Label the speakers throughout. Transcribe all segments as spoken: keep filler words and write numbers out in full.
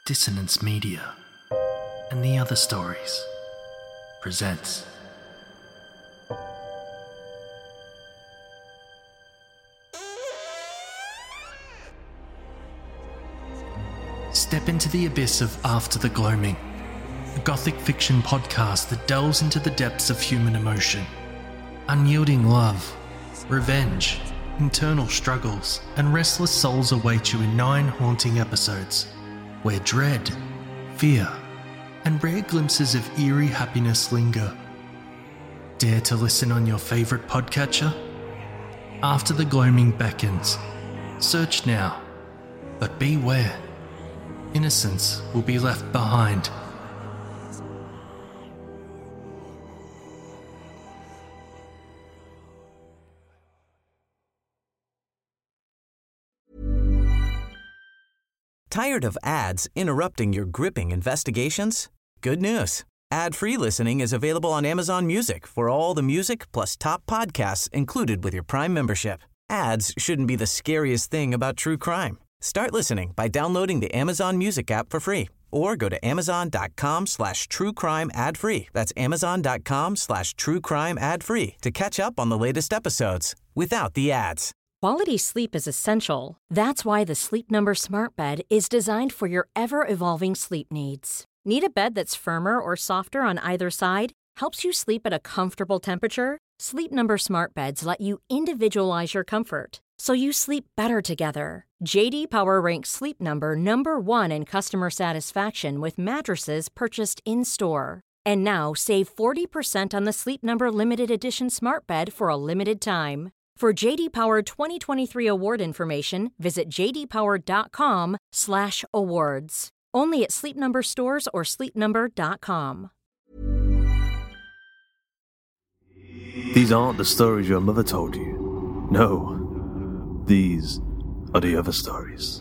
Speaker 1: Dissonance Media and the Other Stories presents Step into the abyss of After the Gloaming, a gothic fiction podcast that delves into the depths of human emotion, unyielding love, revenge, internal struggles, and restless souls await you in nine haunting episodes, where dread, fear, and rare glimpses of eerie happiness linger. Dare to listen on your favourite podcatcher? After the Gloaming beckons. Search now, but beware. Innocence will be left behind.
Speaker 2: Tired of ads interrupting your gripping investigations? Good news. Ad-free listening is available on Amazon Music for all the music plus top podcasts included with your Prime membership. Ads shouldn't be the scariest thing about true crime. Start listening by downloading the Amazon Music app for free or go to amazon.com slash true crime ad free. That's amazon.com slash true crime ad free to catch up on the latest episodes without the ads.
Speaker 3: Quality sleep is essential. That's why the Sleep Number Smart Bed is designed for your ever-evolving sleep needs. Need a bed that's firmer or softer on either side? Helps you sleep at a comfortable temperature? Sleep Number Smart Beds let you individualize your comfort, so you sleep better together. J D Power ranks Sleep Number number one in customer satisfaction with mattresses purchased in-store. And now save forty percent on the Sleep Number Limited Edition Smart Bed for a limited time. For J D Power twenty twenty-three award information, visit jdpower.com slash awards. Only at Sleep Number stores or sleep number dot com.
Speaker 4: These aren't the stories your mother told you. No, these are the other stories.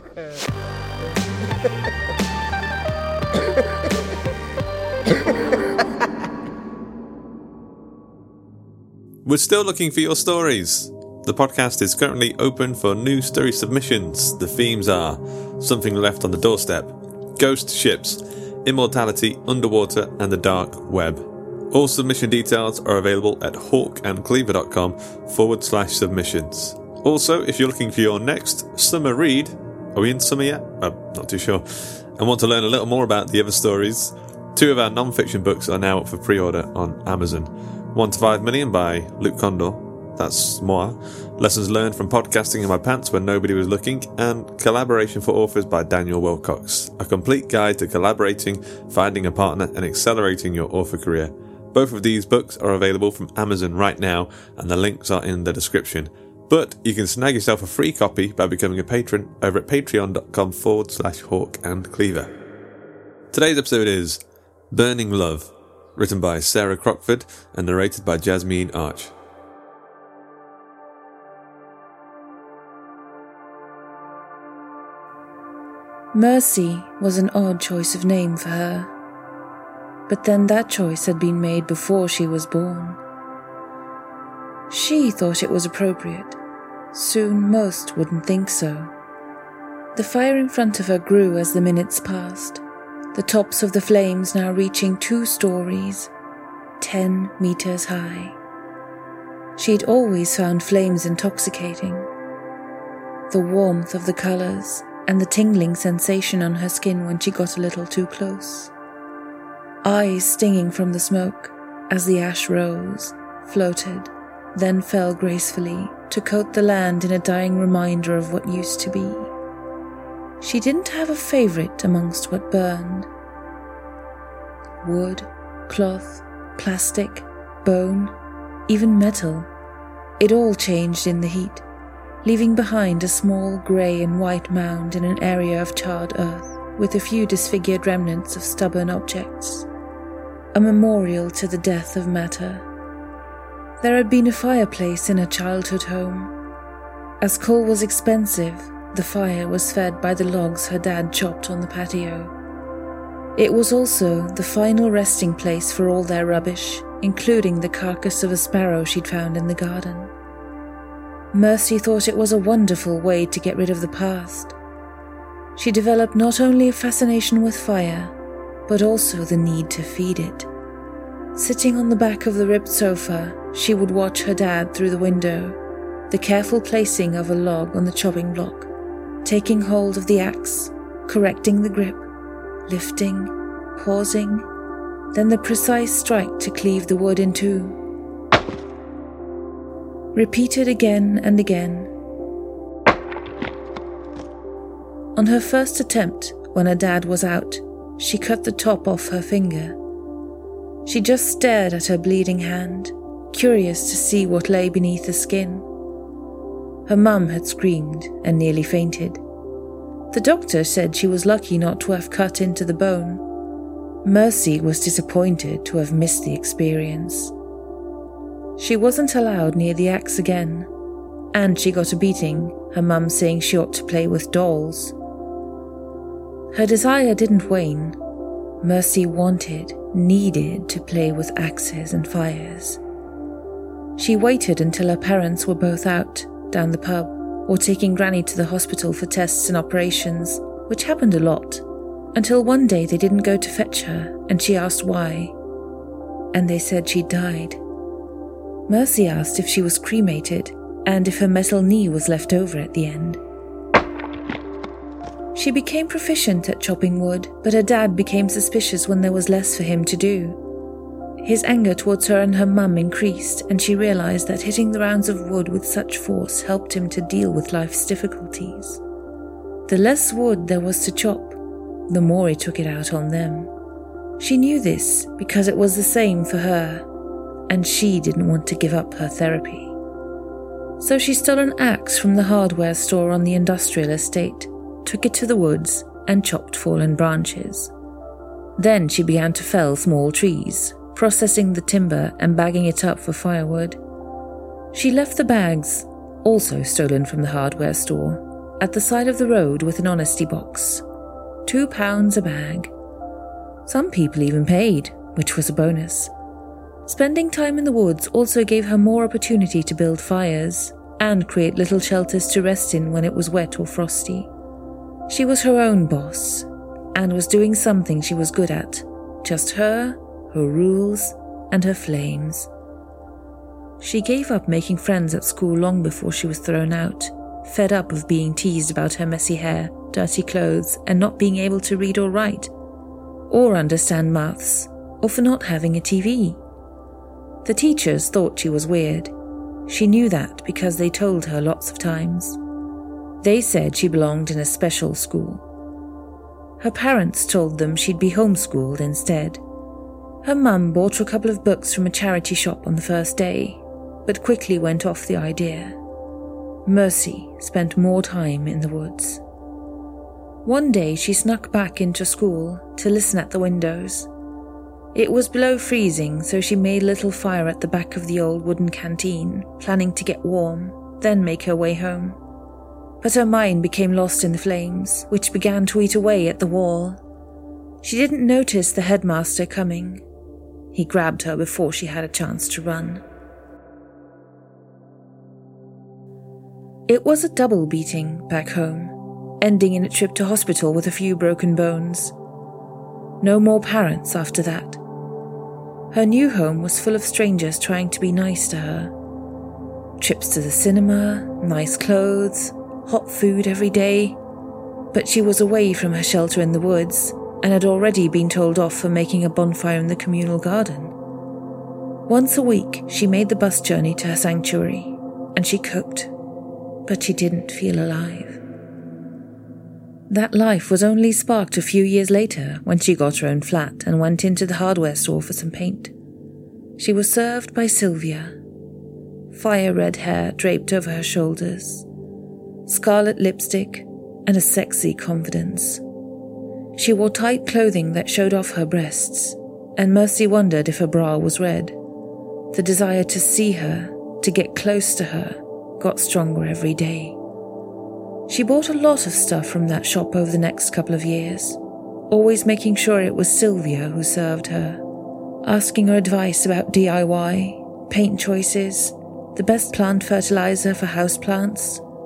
Speaker 5: We're still looking for your stories. The podcast is currently open for new story submissions. The themes are Something Left on the Doorstep, Ghost Ships, Immortality, Underwater, and the Dark Web. All submission details are available at hawkandcleaver.com forward slash submissions. Also, if you're looking for your next summer read, are we in summer yet? I'm not too sure. And want to learn a little more about the other stories, two of our non-fiction books are now up for pre-order on Amazon. One to Five Million by Luke Condor, that's moi, Lessons Learned from Podcasting in My Pants When Nobody Was Looking, and Collaboration for Authors by Daniel Wilcox, a complete guide to collaborating, finding a partner, and accelerating your author career. Both of these books are available from Amazon right now, and the links are in the description. But you can snag yourself a free copy by becoming a patron over at patreon.com forward slash hawk and cleaver. Today's episode is Burning Love, written by Sarah Crockford and narrated by Jasmine Arch.
Speaker 6: Mercy was an odd choice of name for her. But then that choice had been made before she was born. She thought it was appropriate. Soon most wouldn't think so. The fire in front of her grew as the minutes passed, the tops of the flames now reaching two stories, ten meters high. She'd always found flames intoxicating. The warmth of the colors and the tingling sensation on her skin when she got a little too close. Eyes stinging from the smoke as the ash rose, floated, then fell gracefully to coat the land in a dying reminder of what used to be. She didn't have a favourite amongst what burned. Wood, cloth, plastic, bone, even metal. It all changed in the heat, leaving behind a small grey and white mound in an area of charred earth with a few disfigured remnants of stubborn objects. A memorial to the death of matter. There had been a fireplace in her childhood home. As coal was expensive, the fire was fed by the logs her dad chopped on the patio. It was also the final resting place for all their rubbish, including the carcass of a sparrow she'd found in the garden. Mercy thought it was a wonderful way to get rid of the past. she developed not only a fascination with fire, but also the need to feed it. Sitting on the back of the ribbed sofa, she would watch her dad through the window, the careful placing of a log on the chopping block, taking hold of the axe, correcting the grip, lifting, pausing, then the precise strike to cleave the wood in two. Repeated again and again. On her first attempt, when her dad was out, she cut the top off her finger. She just stared at her bleeding hand, curious to see what lay beneath the skin. Her mum had screamed and nearly fainted. The doctor said she was lucky not to have cut into the bone. Mercy was disappointed to have missed the experience. She wasn't allowed near the axe again, and she got a beating, her mum saying she ought to play with dolls. Her desire didn't wane. Mercy wanted, needed to play with axes and fires. She waited until her parents were both out, down the pub, or taking Granny to the hospital for tests and operations, which happened a lot, until one day they didn't go to fetch her, and she asked why. And they said she'd died. Mercy asked if she was cremated, and if her metal knee was left over at the end. She became proficient at chopping wood, but her dad became suspicious when there was less for him to do. His anger towards her and her mum increased, and she realized that hitting the rounds of wood with such force helped him to deal with life's difficulties. The less wood there was to chop, the more he took it out on them. She knew this because it was the same for her, and she didn't want to give up her therapy. So she stole an axe from the hardware store on the industrial estate, took it to the woods, and chopped fallen branches. Then she began to fell small trees, processing the timber and bagging it up for firewood. She left the bags, also stolen from the hardware store, at the side of the road with an honesty box. Two pounds a bag. Some people even paid, which was a bonus. Spending time in the woods also gave her more opportunity to build fires and create little shelters to rest in when it was wet or frosty. She was her own boss, and was doing something she was good at. Just her, her rules, and her flames. She gave up making friends at school long before she was thrown out, fed up of being teased about her messy hair, dirty clothes, and not being able to read or write, or understand maths, or for not having a T V. The teachers thought she was weird. She knew that because they told her lots of times. They said she belonged in a special school. Her parents told them she'd be homeschooled instead. Her mum bought her a couple of books from a charity shop on the first day, but quickly went off the idea. Mercy spent more time in the woods. One day she snuck back into school to listen at the windows. It was below freezing, so she made a little fire at the back of the old wooden canteen, planning to get warm, then make her way home. But her mind became lost in the flames, which began to eat away at the wall. She didn't notice the headmaster coming. He grabbed her before she had a chance to run. It was a double beating back home, ending in a trip to hospital with a few broken bones. No more parents after that. Her new home was full of strangers trying to be nice to her. Trips to the cinema, nice clothes, hot food every day. But she was away from her shelter in the woods and had already been told off for making a bonfire in the communal garden. Once a week, she made the bus journey to her sanctuary, and she cooked, but she didn't feel alive. That life was only sparked a few years later when she got her own flat and went into the hardware store for some paint. She was served by Sylvia. Fire-red hair draped over her shoulders, scarlet lipstick, and a sexy confidence. She wore tight clothing that showed off her breasts, and Mercy wondered if her bra was red. The desire to see her, to get close to her, got stronger every day. She bought a lot of stuff from that shop over the next couple of years, always making sure it was Sylvia who served her, asking her advice about D I Y, paint choices, the best plant fertilizer for houseplants.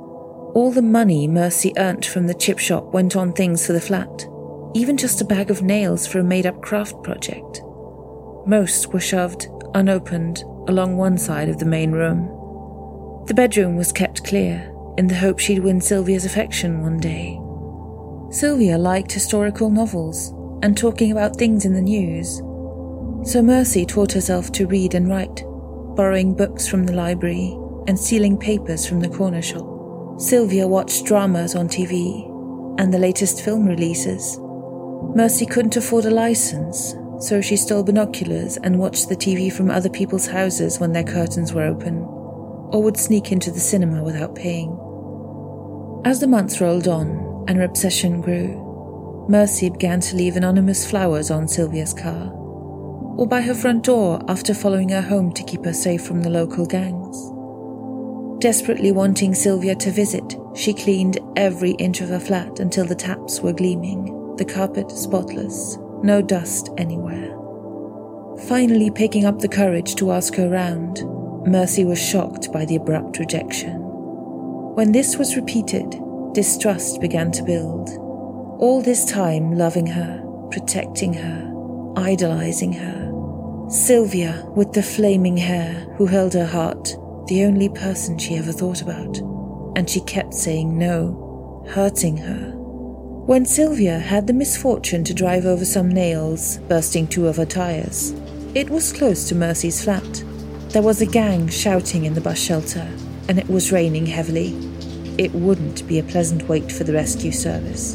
Speaker 6: All the money Mercy earned from the chip shop went on things for the flat, even just a bag of nails for a made-up craft project. Most were shoved, unopened, along one side of the main room. The bedroom was kept clear, in the hope she'd win Sylvia's affection one day. Sylvia liked historical novels and talking about things in the news, so Mercy taught herself to read and write, borrowing books from the library and stealing papers from the corner shop. Sylvia watched dramas on T V and the latest film releases. Mercy couldn't afford a license, so she stole binoculars and watched the T V from other people's houses when their curtains were open, or would sneak into the cinema without paying. As the months rolled on and her obsession grew, Mercy began to leave anonymous flowers on Sylvia's car, or by her front door after following her home to keep her safe from the local gangs. Desperately wanting Sylvia to visit, she cleaned every inch of her flat until the taps were gleaming, the carpet spotless, no dust anywhere. Finally picking up the courage to ask her round, Mercy was shocked by the abrupt rejection. When this was repeated, distrust began to build. All this time loving her, protecting her, idolizing her. Sylvia with the flaming hair who held her heart, the only person she ever thought about, and she kept saying no, hurting her. When Sylvia had the misfortune to drive over some nails, bursting two of her tires, it was close to Mercy's flat. There was a gang shouting in the bus shelter, and it was raining heavily. It wouldn't be a pleasant wait for the rescue service.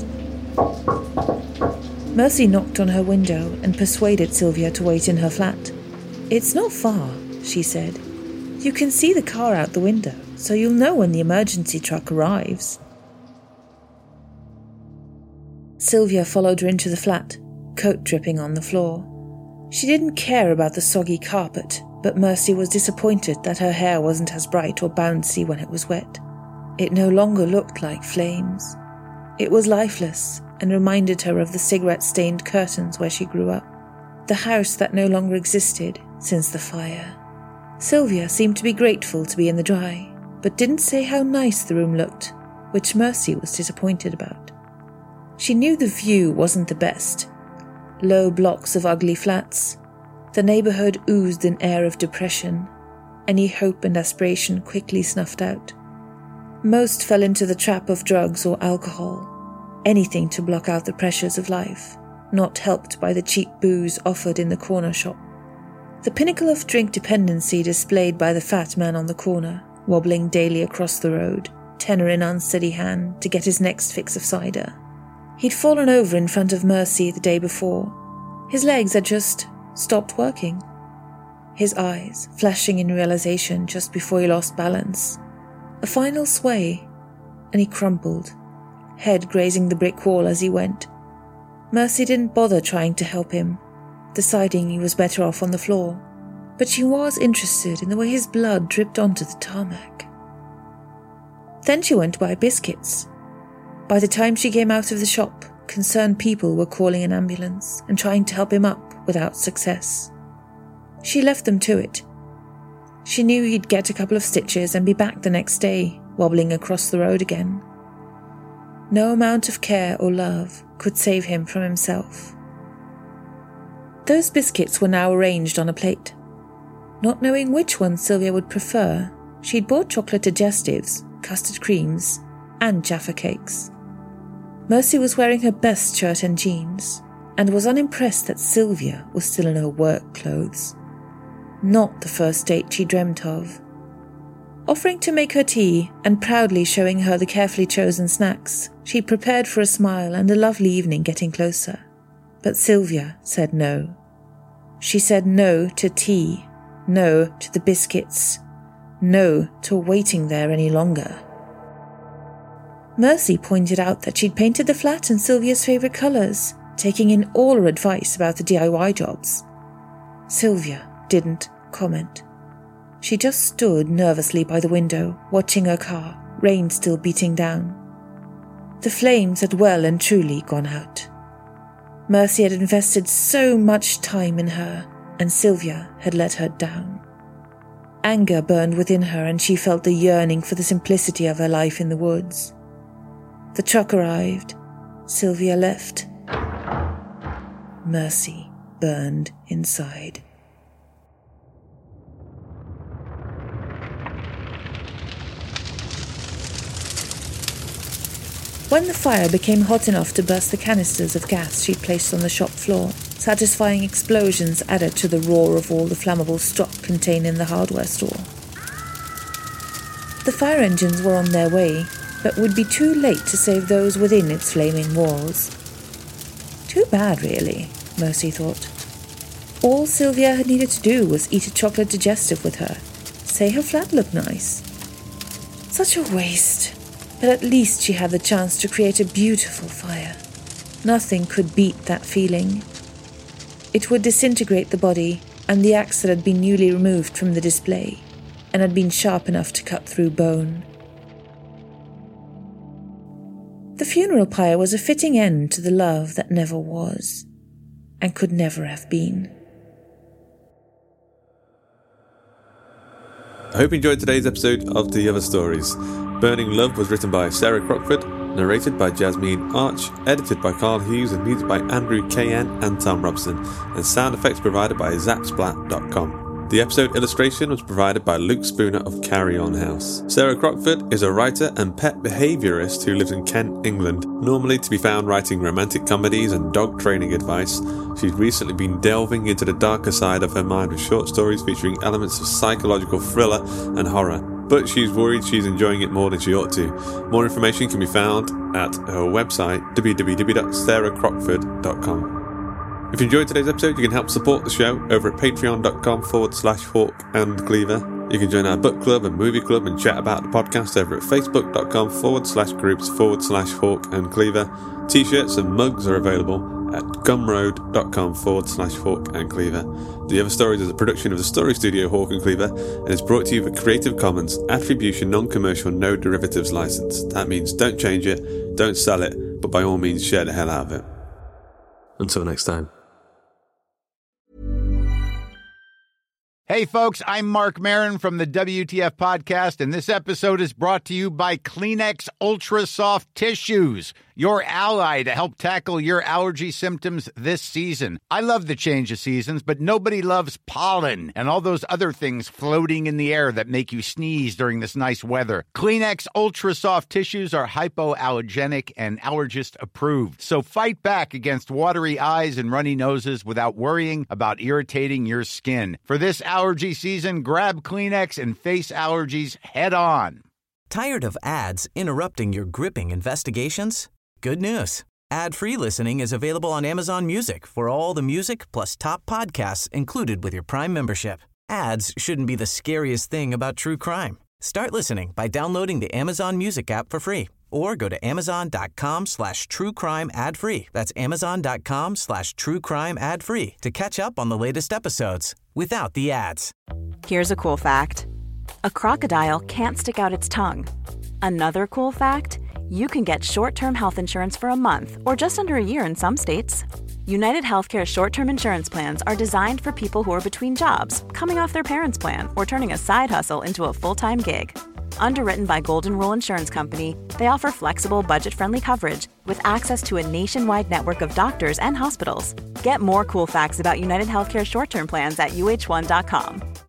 Speaker 6: Mercy knocked on her window and persuaded Sylvia to wait in her flat. "It's not far," she said. "You can see the car out the window, so you'll know when the emergency truck arrives." Sylvia followed her into the flat, coat dripping on the floor. She didn't care about the soggy carpet, but Mercy was disappointed that her hair wasn't as bright or bouncy when it was wet. It no longer looked like flames. It was lifeless and reminded her of the cigarette-stained curtains where she grew up, the house that no longer existed since the fire. Sylvia seemed to be grateful to be in the dry, but didn't say how nice the room looked, which Mercy was disappointed about. She knew the view wasn't the best. Low blocks of ugly flats. The neighborhood oozed an air of depression, any hope and aspiration quickly snuffed out. Most fell into the trap of drugs or alcohol, anything to block out the pressures of life, not helped by the cheap booze offered in the corner shop. The pinnacle of drink dependency displayed by the fat man on the corner, wobbling daily across the road, tenner in unsteady hand to get his next fix of cider. He'd fallen over in front of Mercy the day before. His legs had just stopped working. His eyes flashing in realization just before he lost balance. A final sway, and he crumpled, head grazing the brick wall as he went. Mercy didn't bother trying to help him, deciding he was better off on the floor, but she was interested in the way his blood dripped onto the tarmac. Then she went to buy biscuits. By the time she came out of the shop, concerned people were calling an ambulance and trying to help him up without success. She left them to it. She knew he'd get a couple of stitches and be back the next day, wobbling across the road again. No amount of care or love could save him from himself. Those biscuits were now arranged on a plate. Not knowing which one Sylvia would prefer, she'd bought chocolate digestives, custard creams, and Jaffa cakes. Mercy was wearing her best shirt and jeans, and was unimpressed that Sylvia was still in her work clothes. Not the first date she dreamt of. Offering to make her tea and proudly showing her the carefully chosen snacks, she prepared for a smile and a lovely evening getting closer. But Sylvia said no. She said no to tea, no to the biscuits, no to waiting there any longer. Mercy pointed out that she'd painted the flat in Sylvia's favourite colours, taking in all her advice about the D I Y jobs. Sylvia didn't comment. She just stood nervously by the window, watching her car, rain still beating down. The flames had well and truly gone out. Mercy had invested so much time in her, and Sylvia had let her down. Anger burned within her, and she felt the yearning for the simplicity of her life in the woods. The truck arrived. Sylvia left. Mercy burned inside. When the fire became hot enough to burst the canisters of gas she'd placed on the shop floor, satisfying explosions added to the roar of all the flammable stock contained in the hardware store. The fire engines were on their way, but would be too late to save those within its flaming walls. Too bad, really, Mercy thought. All Sylvia had needed to do was eat a chocolate digestive with her, say her flat looked nice. Such a waste. But at least she had the chance to create a beautiful fire. Nothing could beat that feeling. It would disintegrate the body, and the axe that had been newly removed from the display, and had been sharp enough to cut through bone. The funeral pyre was a fitting end to the love that never was, and could never have been.
Speaker 5: I hope you enjoyed today's episode of The Other Stories. Burning Love was written by Sarah Crockford, narrated by Jasmine Arch, edited by Carl Hughes, and music by Andrew K N and Tom Robson, and sound effects provided by zap splat dot com. The episode illustration was provided by Luke Spooner of Carry On House. Sarah Crockford is a writer and pet behaviourist who lives in Kent, England, normally to be found writing romantic comedies and dog training advice. She's recently been delving into the darker side of her mind with short stories featuring elements of psychological thriller and horror. But she's worried she's enjoying it more than she ought to. More information can be found at her website, w w w dot sarah crockford dot com. If you enjoyed today's episode, you can help support the show over at patreon.com forward slash Hawk and Cleaver. You can join our book club and movie club and chat about the podcast over at facebook.com forward slash groups forward slash Hawk and Cleaver. T-shirts and mugs are available at gumroad.com forward slash Hawk and Cleaver. The Other Stories is a production of the Story Studio Hawk and Cleaver and is brought to you with Creative Commons Attribution Non-Commercial No Derivatives License. That means don't change it, don't sell it, but by all means share the hell out of it.
Speaker 4: Until next time.
Speaker 7: Hey folks, I'm Mark Maron from the W T F Podcast, and this episode is brought to you by Kleenex Ultra Soft Tissues, your ally to help tackle your allergy symptoms this season. I love the change of seasons, but nobody loves pollen and all those other things floating in the air that make you sneeze during this nice weather. Kleenex Ultra Soft Tissues are hypoallergenic and allergist approved, so fight back against watery eyes and runny noses without worrying about irritating your skin. For this allergy season, grab Kleenex and face allergies head on.
Speaker 2: Tired of ads interrupting your gripping investigations? Good news. Ad-free listening is available on Amazon Music for all the music plus top podcasts included with your Prime membership. Ads shouldn't be the scariest thing about true crime. Start listening by downloading the Amazon Music app for free or go to amazon.com slash true crime ad free. That's amazon.com slash true crime ad free to catch up on the latest episodes without the ads.
Speaker 8: Here's a cool fact. A crocodile can't stick out its tongue. Another cool fact, you can get short-term health insurance for a month or just under a year in some states. United Healthcare short-term insurance plans are designed for people who are between jobs, coming off their parents' plan, or turning a side hustle into a full-time gig. Underwritten by Golden Rule Insurance Company, they offer flexible, budget-friendly coverage with access to a nationwide network of doctors and hospitals. Get more cool facts about United Healthcare short-term plans at U H one dot com.